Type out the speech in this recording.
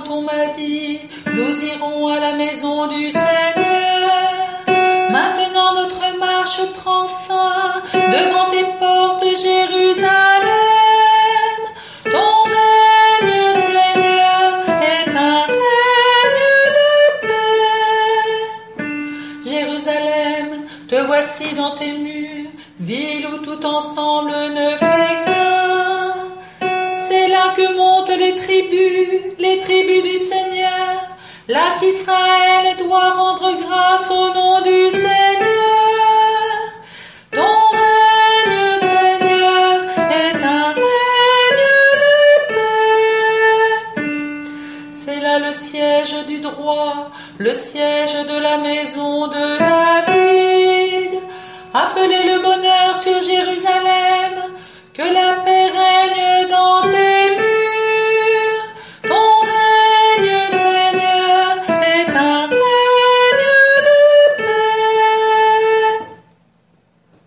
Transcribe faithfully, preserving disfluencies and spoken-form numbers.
quand on m'a dit, nous irons à la maison du Seigneur. Maintenant notre marche prend fin devant tes portes, Jérusalem. Ton règne, Seigneur, est un règne de paix. Jérusalem, te voici dans tes murs, ville où tout ensemble ne fait qu'un. C'est là que montent les tribus, les tribus du Seigneur, là qu'Israël doit rendre grâce au nom du Seigneur. Ton règne, Seigneur, est un règne de paix. C'est là le siège du droit, le siège de la maison de David. Appelez le bonheur